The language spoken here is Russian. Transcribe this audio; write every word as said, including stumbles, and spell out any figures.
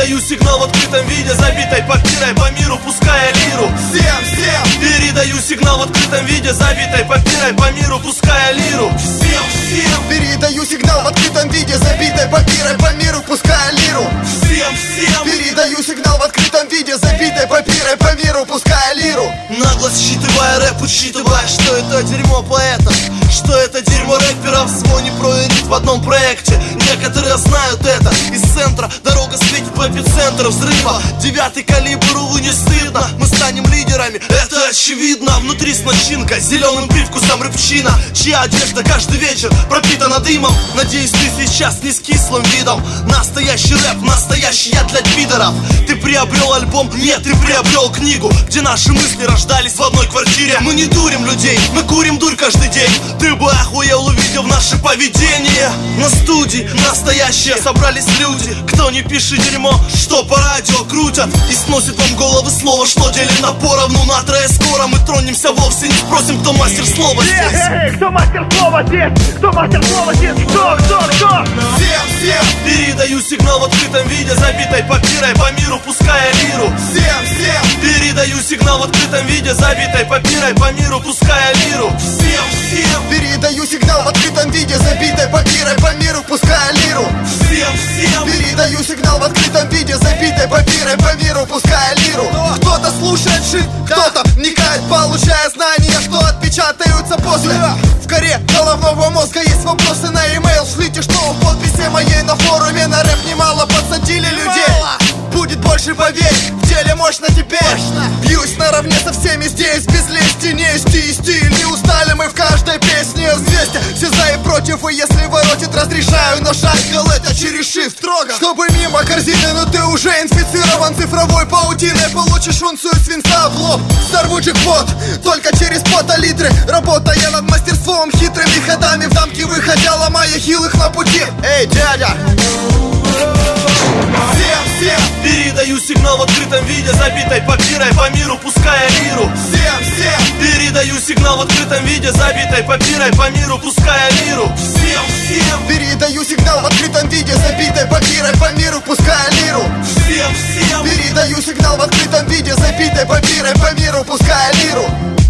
Передаю сигнал в открытом виде, забитой папирой по миру, пуская лиру. Всем, всем Передаю сигнал в открытом виде, забитой папирой по миру, пуская лиру. Всем, всем Передаю сигнал в открытом виде, забитой папирой по миру, пуская лиру. Всем, всем Передаю сигнал в открытом виде, забитой папирой по миру, пуская лиру. Нагло считывая рэп, учитывая, что это дерьмо поэтов, что это дерьмо рэперов. Свой не проверит в одном проекте. Некоторые знают это. Из центра дорога светит в эпицентр взрыва. Девятый калибр, увы, не стыдно. Мы станем лидерами, это очевидно. Внутри с начинка, зеленым привкусом рыбчина, чья одежда каждый вечер пропитана дымом. Надеюсь, ты сейчас не с кислым видом. Настоящий рэп, настоящий я для пидоров. Ты приобрел альбом? Нет, ты приобрел книгу, где наши мысли рождались в одной квартире. Мы не дурим людей, мы курим дурь каждый день. Ты бы охуел, увидев наше поведение. На студии настоящие собрались люди. Кто не пишет дерьмо, что по радио крутят и сносит вам головы слово, что делим на поровну. На трое скоро мы тронемся вовсе, не спросим, кто мастер слова здесь. Эй, эй, кто мастер слова здесь? Кто мастер слова здесь? Кто, кто, кто? Всем, всем Передаю сигнал в открытом виде, забитой папирой по миру, пуская лиру. Всем, всем Передаю сигнал в открытом виде, забитой папирой по миру, пуская лиру. Всем, всем Передаю сигнал в открытом виде, забитой папирой по миру, пуская лиру. Всем, всем Передаю сигнал в открытом виде, забитой папирой по миру, пуская лиру. Кто-то слушает шит, кто-то вникает, получая знания, что отпечатаются после. В коре головного мозга есть вопросы на e-mail. Шлите, что в подписи моей на форуме. На рэп немало подсадили людей. Будет больше, поверь, в деле мощно теперь. Бьюсь наравне со всеми здесь, без лести, нести и стиль. Не устали мы в каждой песне взвесте. Все за и против, и если воротит, разрешаю. Но шагал это через shift строго, чтобы мимо корзины, но ты уже инфицирован цифровой паутиной. Получишь унцию свинца в лоб, сорву джекпот только через потолитры. Работая над мастерством, хитрыми ходами в дамки выходя, ломая хилых на пути. Эй, дядя! Всем, всем Передаю сигнал в открытом виде, забитой папирой по миру, пуская лиру. Всем, всем Передаю сигнал в открытом виде, забитой папирой по миру, пуская лиру. Всем, всем Передаю сигнал в открытом виде, забитой папирой по миру, пуская лиру. Всем, всем Передаю сигнал в открытом виде, забитой папирой по миру, пуская лиру.